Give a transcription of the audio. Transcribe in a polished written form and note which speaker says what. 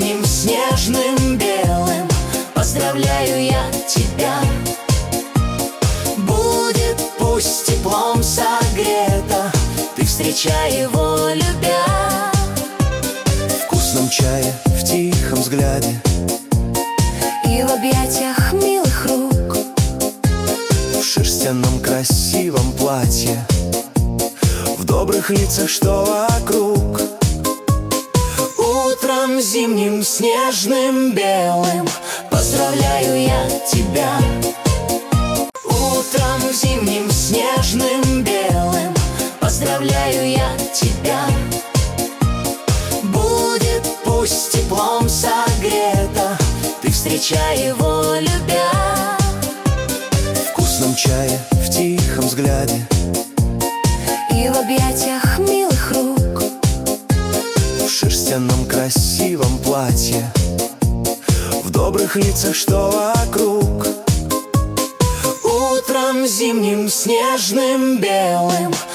Speaker 1: зимним снежным белым поздравляю я тебя. Будет пусть теплом согрета, ты встречай его любя.
Speaker 2: В вкусном чае, в тихом взгляде
Speaker 1: и в объятиях милых рук,
Speaker 2: в шерстяном красивом платье, в добрых лицах, что вокруг.
Speaker 1: Утром зимним снежным белым поздравляю я тебя. Утром зимним снежным белым поздравляю я тебя. Будет пусть теплом согрета, ты встречай его любя.
Speaker 2: В вкусном чае, в тихом взгляде
Speaker 1: и в объятиях милых рук,
Speaker 2: в шерстяном красивом платье, в добрых лицах, что вокруг.
Speaker 1: Утром зимним снежным белым